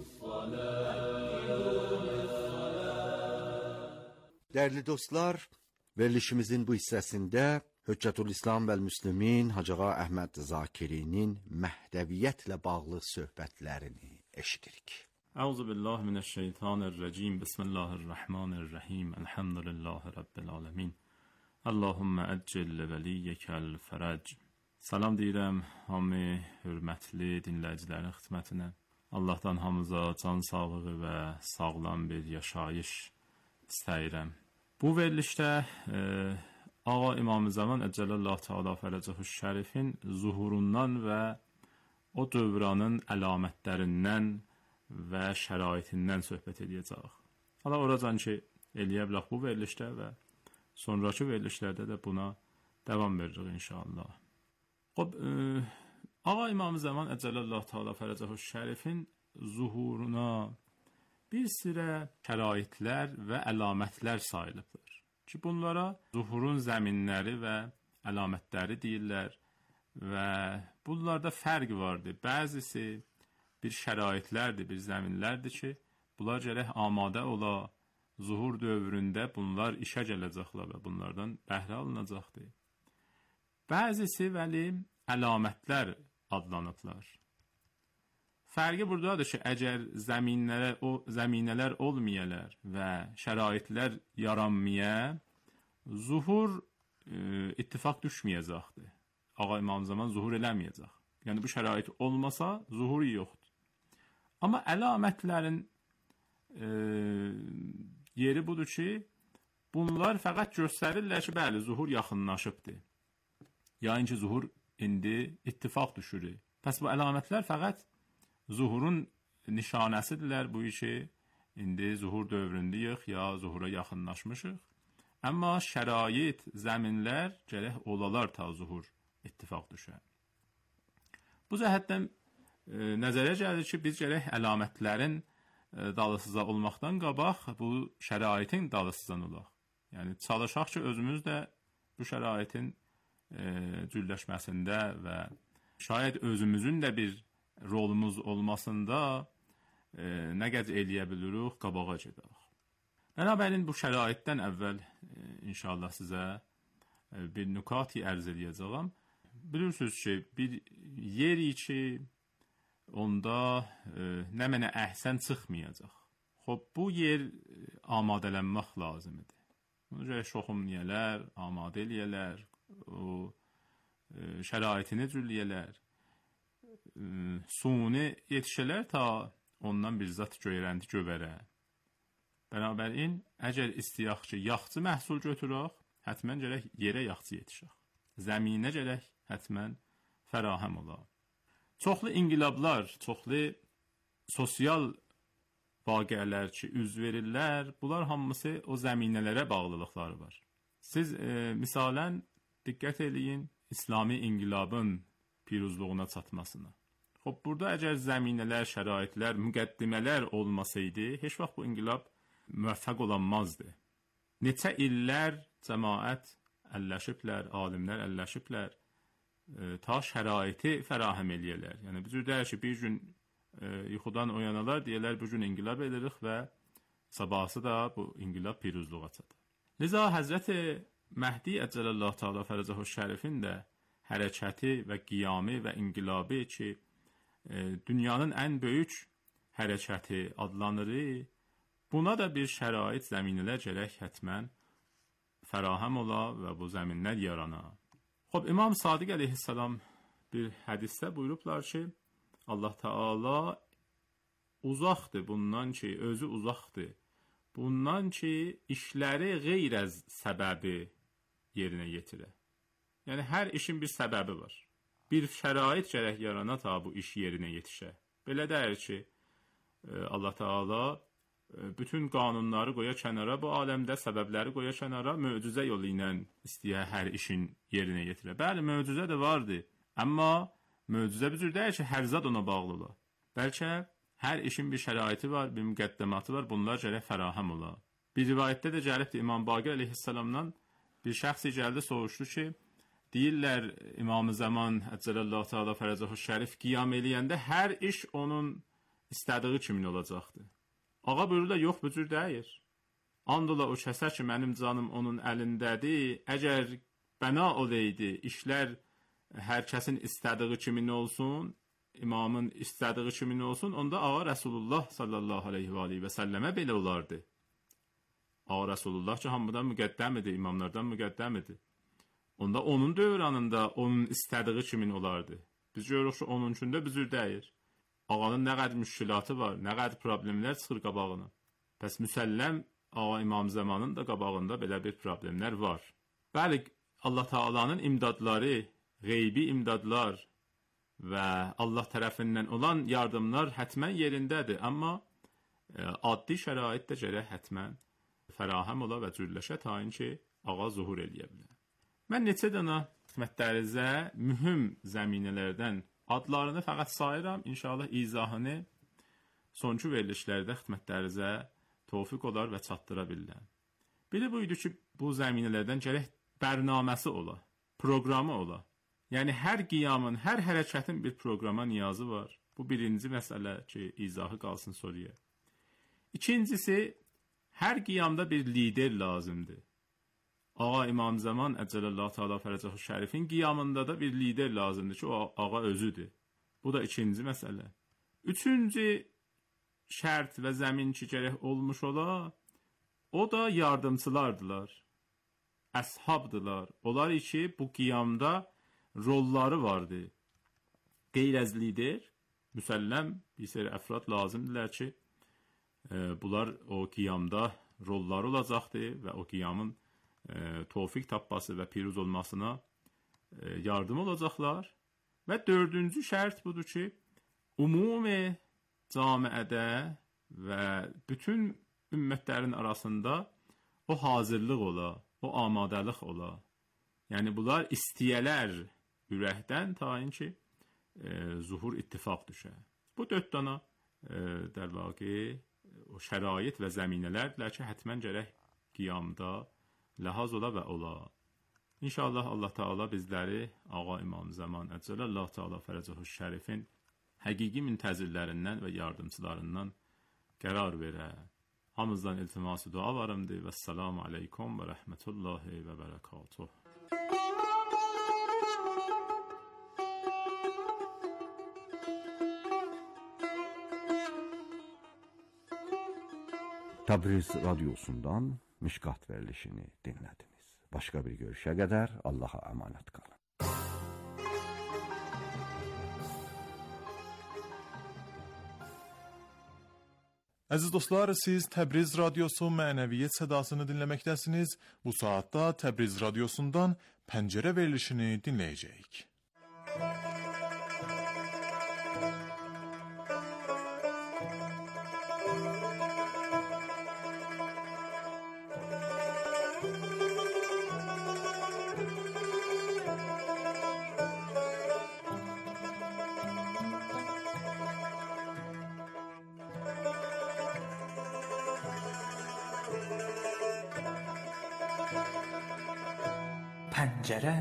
بالصلاة. Dəyərli dostlar, verilişimizin bu hissəsində Höccətülislam və Müslimin Hacı Ağa Əhməd Zakirinin Məhdəviyyətlə bağlı söhbətlərini eşidirik. Əuzu billahi minəşşeytanirracim. Bismillahirrahmanirrahim. Elhamdülillahi rabbil alamin. Allahumma əccil vəliyyəkəl fərəc. Salam deyirəm hamı hörmətli dinləyicilərin xidmətinə. Allahdan hamıza can sağlığı və sağlam bir yaşayış istəyirəm. Bu verilişdə e, Ağa İmam-ı Zaman Əcələllahu Teala Fərəcəhü Şərifin zuhurundan və o dövranın əlamətlərindən və şəraitindən söhbət edəcəyik. Hala oracan ki, eləyə bilək bu verilişdə və sonraki verilişlərdə də buna davam veririk inşallah. Xob, e, Ağa İmam-ı Zaman Əcələllahu Teala Fərəcəhü Şərifin zuhuruna bir sürə şəraitlər və əlamətlər sayılıbdır. Ki, bunlara zuhurun zəminləri və əlamətləri deyirlər və bunlarda fərq vardır. Bəzisi bir şəraitlərdir, bir zəminlərdir ki, bunlar gərək amadə ola, zuhur dövründə bunlar işə gələcəklər və bunlardan bəhrə alınacaqdır. Bəzisi vəli əlamətlər adlanıblar. Fərqi buradadır ki, əgər zəminələr, o, zəminələr olmayalar və şəraitlər yaranmaya, zuhur e, ittifaq düşməyəcəkdir. Ağa İmam Zaman zuhur eləməyəcək. Yəni bu şərait olmasa, zuhur yoxdur. Amma əlamətlərin e, yeri budur ki, bunlar fəqət göstərirlər ki, bəli, zuhur yaxınlaşıbdır. Yəni ki, zuhur indi ittifaq düşür. Pəs bu əlamətlər fəqət zuhurun nişanəsidirlər bu işi, indi zuhur dövründəyik ya zuhura yaxınlaşmışıq. Amma şərait, zəminlər gərək olalar ta zuhur ittifaq düşər. Bu cəhətdən e, nəzərə gəlir ki, biz gərək əlamətlərin e, dalısıza olmaqdan qabaq bu şəraitin dalısızan olaq. Yəni çalışaq ki, özümüz də bu şəraitin e, cülləşməsində və şayət özümüzün də bir rolumuz olmasında e, nə qədər eləyə bilirik, qabağa gedək. Bənabərin bu şəraitdən əvvəl e, inşallah sizə e, bir nükati ərz edəcəyəm. Bilirsiniz ki, bir yeri ki, onda e, nə mənə əhsən çıxmayacaq. Xob, bu yer e, amadələnmək lazımdır. Bunu görə şoxumliyələr, amadə eləyələr, o e, şəraitini cülliyələr, suni yetişələr ta ondan bir zat göyərəndi gövərə. Bənabərin, əgər istəyək ki, yaxçı məhsul götürək, hətmən gərək yerə yaxçı yetişək. Zəminə gərək hətmən fərahəm ola. Çoxlu inqilablar, çoxlu sosial vaqiələr ki, üz verirlər, bunlar hamısı o zəminələrə bağlılıqları var. Siz e, misalən diqqət eləyin İslami inqilabın piruzluğuna çatmasına. Xob, burada əgər zəminələr, şəraitlər, müqəddimələr olmasaydı, heç vaxt bu inqilab müvəffəq olanmazdı. Neçə illər cəmaət əlləşiblər, alimlər əlləşiblər, e, ta şəraiti fərahəm eləyələr. Yəni, bir cür deyər ki, bir gün e, yuxudan oyanalar, deyələr, bu gün inqilab edirik və sabahsı da bu inqilab piruzluğa çatır. Liza Həzrəti Məhdi Əcəlallahu Teala Fərəcəhu Şərifin də hərəkəti və qiyamı və inqilabı ki, e, dünyanın ən böyük hərəkəti adlanır. Buna da bir şərait, zəminələr gərək həttəmən fərahəm ola və bu zəminlər yarana. Xob, İmam Sadiq əleyhissalam bir hədisdə buyurublar ki, Allah Teala uzaqdır bundan ki, özü uzaqdır. Bundan ki, işləri qeyr-əz səbəbi yerinə yetirə. Yəni, hər işin bir səbəbi var. Bir şərait gərək yarana ta bu iş yerinə yetişə. Belə deyir ki, Allah Teala bütün qanunları qoya kənara, bu aləmdə səbəbləri qoya kənara, möcüzə yolu ilə istəyə hər işin yerinə yetirə. Bəli, möcüzə də vardır. Amma möcüzə bir cür deyir ki, hər zad ona bağlı ola. Bəlkə hər işin bir şəraiti var, bir müqəddəmatı var, bunlar gərək fərahəm ola. Bir rivayətdə də gəlibdir, İmam Baqir əleyhissalamdan bir şəxsi gəldi, soruşdu ki, deyirlər İmam-ı Zaman Əcəlallahu Teala Fərəcəhu Şərif qiyam eləyəndə hər iş onun istədiyi kimin olacaqdır. Ağa buyururlar, yox, bu cür deyir. Andola o kəsə ki, mənim canım onun əlindədir, əgər bəna oleydi, işlər hər kəsin istədiyi kimin olsun, imamın istədiyi kimin olsun, onda ağa Rəsulullah sallallahu aleyhi və aleyhi və səlləmə belə olardı. Ağa Rəsulullah ki, hamıdan müqəddəm idi, imamlardan müqəddəm idi. Onda onun dövranında onun istədiyi kimin olardı. Biz görürük ki, onun üçün də bir cür deyir. Ağanın nə qədər müşkilatı var, nə qədər problemlər çıxır qabağına. Pəs müsəlləm, ağa İmam Zamanın da qabağında belə bir problemlər var. Bəli, Allah Teala'nın imdadları, qeybi imdadlar və Allah tərəfindən olan yardımlar hətmən yerindədir. Amma e, addi şərait də gərək hətmən fərahəm ola və cürləşə tayin ki, ağa zuhur eləyə bilər. Mən neçə dənə xidmətlərinizə mühüm zəminələrdən adlarını fəqət sayıram, inşallah izahını sonuncu verilişlərdə xidmətlərinizə tövfiq olar və çatdıra bilirəm. Biri buydu ki, bu zəminələrdən gərək bərnaməsi ola, proqramı ola. Yəni, hər qiyamın, hər hərəkətin bir proqrama niyazı var. Bu birinci məsələ ki, izahı qalsın soruya. İkincisi, hər qiyamda bir lider lazımdır. Ağa İmam Zaman Əcəlallahu Teala Fərəcəhu Şərifin qiyamında da bir lider lazımdır ki, o ağa özüdür. Bu da ikinci məsələ. Üçüncü şərt və zəmin ki, gərək olmuş ola, o da yardımçılardılar, əshabdılar. Onlar ki, bu qiyamda rolları vardı. Qeyr-əz lider, müsəlləm bir seri əfrad lazımdırlar ki, e, bunlar o qiyamda rolları olacaqdır və o qiyamın E, tövfiq tapması və piruz olmasına e, yardım olacaqlar. Və dördüncü şərt budur ki, ümumi camiədə və bütün ümmətlərin arasında o hazırlıq ola, o amadəlik ola. Yəni, bunlar istəyələr ürəkdən tayin ki, e, zuhur ittifaq düşə. Bu dörd dana e, dərvaqi o şərait və zəminələrdirlər ki, hətmən gərək qiyamda ləhaz ola və ola. İnşallah Allah Teala bizləri Ağa İmam Zaman Əcəlallahu Teala Fərəcəhu Şərifin həqiqi müntəzirlərindən və yardımçılarından qərar verə. Hamımızdan iltiması dua varımdır. Vəssalamu aleykum və rəhmətullahi və bərəkatuh. Təbriz radiosundan Mişqat verilişini dinlədiniz. Başqa bir görüşə qədər Allaha əmanət qalın. Əziz dostlar, siz Təbriz Radiosu mənəviyyət sədasını dinləməkdəsiniz. Bu saatda Təbriz Radiosundan Pəncərə verilişini dinləyəcəyik. Pəncərə.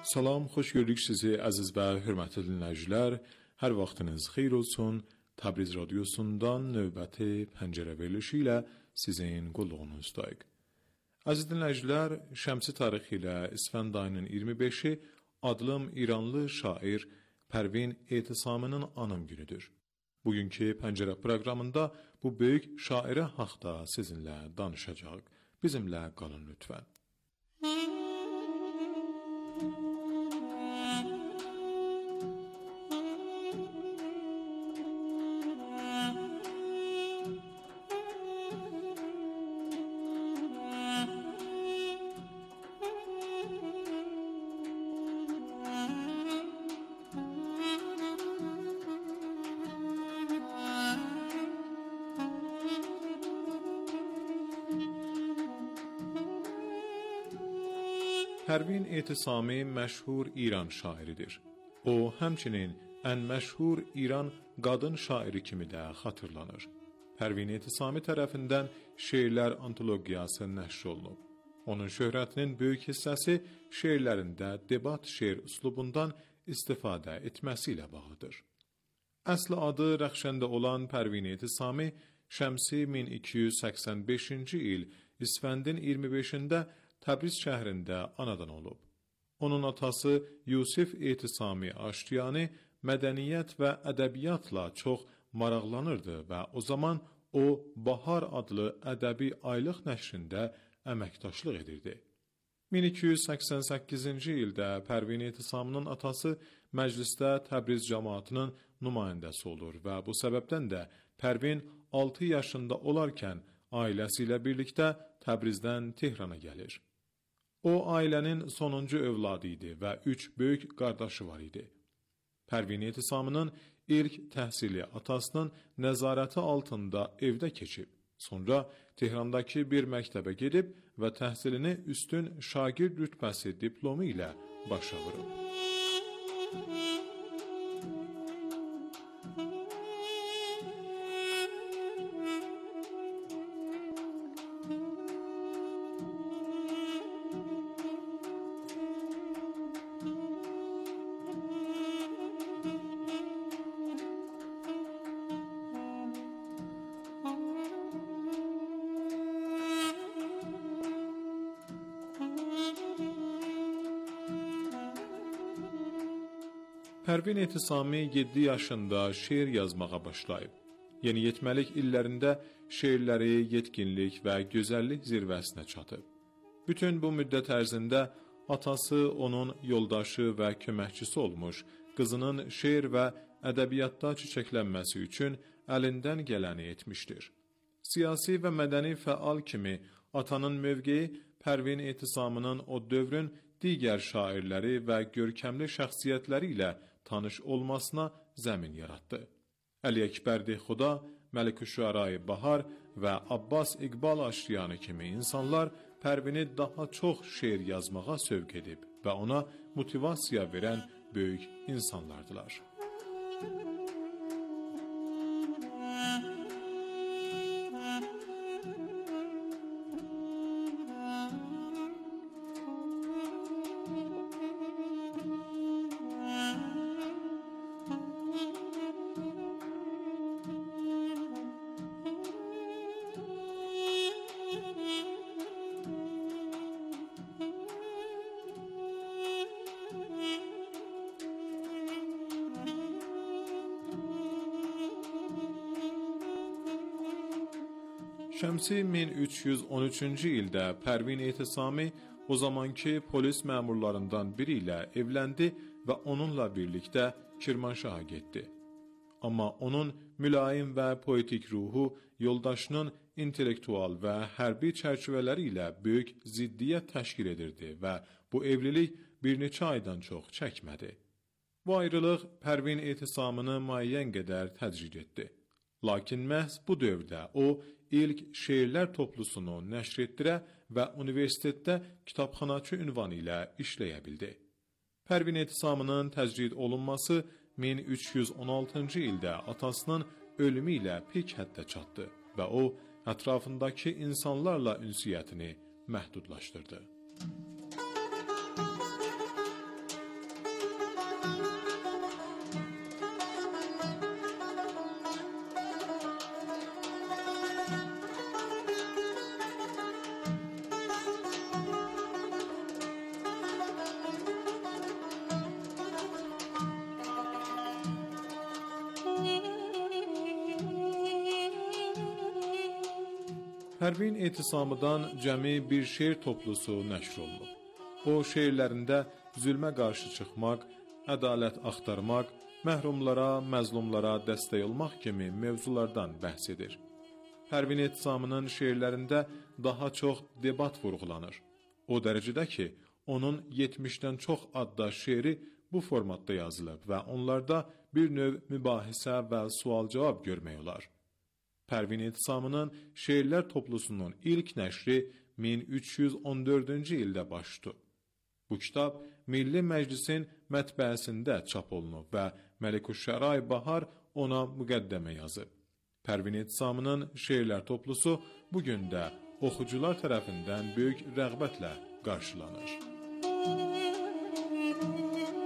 Salam, xoş gördük sizi əziz və hörmətli dinləyicilər. Hər vaxtınız xeyir olsun. Təbriz radiosundan növbəti pəncərə verilişi ilə sizin qulluğunuzdayıq. Əziz dinləyicilər, şəmsi tarixi ilə İsfənd ayının iyirmi beşi adlım İranlı şair Pərvin Etisami'nin anım günüdür. Bugünkü pəncərə proqramında bu böyük şairə haqda sizinlə danışacağıq. Bizimlə qalın lütfən. Pərvin Etisami məşhur İran şairidir. O, həmçinin ən məşhur İran qadın şairi kimi də xatırlanır. Pərvin Etisami tərəfindən şeirlər antologiyası nəşr olunub. Onun şöhrətinin böyük hissəsi şeirlərində debat şeir üslubundan istifadə etməsi ilə bağlıdır. Əsl adı Rəxşəndə olan Pərvin Etisami, şəmsi min iki yüz səksən beşinci il İsfəndin iyirmi beşində Təbriz şəhrində anadan olub. Onun atası Yusif Etisami Aştiyani mədəniyyət və ədəbiyyatla çox maraqlanırdı və o zaman o Bahar adlı ədəbi aylıq nəşrində əməkdaşlıq edirdi. min iki yüz səksən səkkizinci ildə Pərvin Etisaminin atası məclisdə Təbriz cəmaatının nümayəndəsi olur və bu səbəbdən də Pərvin altı yaşında olarkən ailəsi ilə birlikdə Təbrizdən Tehrana gəlir. O, ailənin sonuncu övladı idi və üç böyük qardaşı var idi. Pərvin Etisaminin ilk təhsili atasının nəzarəti altında evdə keçib. Sonra Tehrandakı bir məktəbə gedib və təhsilini üstün şagird rütbəsi diplomu ilə başa vurub. Pərvin Etisami yeddi yaşında şeir yazmağa başlayıb. Yeniyetməlik illərində şeirləri yetkinlik və gözəllik zirvəsinə çatıb. Bütün bu müddət ərzində atası onun yoldaşı və köməkçisi olmuş, qızının şeir və ədəbiyyatda çiçəklənməsi üçün əlindən gələni etmişdir. Siyasi və mədəni fəal kimi atanın mövqeyi Pərvin Etisaminin o dövrün digər şairləri və görkəmli şəxsiyyətləri ilə tanış olmasına zəmin yaratdı. Əli Əkbər Dehxuda, Məlik-ü-Şüəra-i Bahar və Abbas İqbal Aştiyani kimi insanlar Pərvini daha çox şeir yazmağa sövq edib və ona motivasiya verən böyük insanlardılar. Şəmsi min üç yüz on üçüncü ildə Pərvin Etisami o zamanki polis məmurlarından biri ilə evləndi və onunla birlikdə Kirmanşaha getdi. Amma onun mülayim və poetik ruhu yoldaşının intellektual və hərbi çərçivələri ilə böyük ziddiyyət təşkil edirdi və bu evlilik bir neçə aydan çox çəkmədi. Bu ayrılıq Pərvin Etisamını müəyyən qədər tədric etdi. Lakin məhz bu dövrdə o ilk şeirlər toplusunu nəşr etdirə və universitetdə kitabxanaçı ünvanı ilə işləyə bildi. Pərvin Etisamının təcrid olunması min üç yüz on altıncı ildə atasının ölümü ilə pik həddə çatdı və o ətrafındakı insanlarla ünsiyyətini məhdudlaşdırdı. Pərvin Etisamıdan cəmi bir şeir toplusu nəşr olunub. O şeirlərində zülmə qarşı çıxmaq, ədalət axtarmaq, məhrumlara, məzlumlara dəstək olmaq kimi mövzulardan bəhs edir. Pərvin Etisamının şeirlərində daha çox debat vurğulanır. O dərəcədə ki, onun yetmişdən çox adda şeiri bu formatda yazılıb və onlarda bir növ mübahisə və sual-cavab görmək olar. Pərvin Etisamının şeirlər toplusunun ilk nəşri min üç yüz on dördüncü ildə baş tutub. Bu kitab Milli Məclisin mətbəəsində çap olunub və Məliküşşərai Bahar ona müqəddəmə yazıb. Pərvin Etisamının şeirlər toplusu bugün də oxucular tərəfindən böyük rəğbətlə qarşılanır.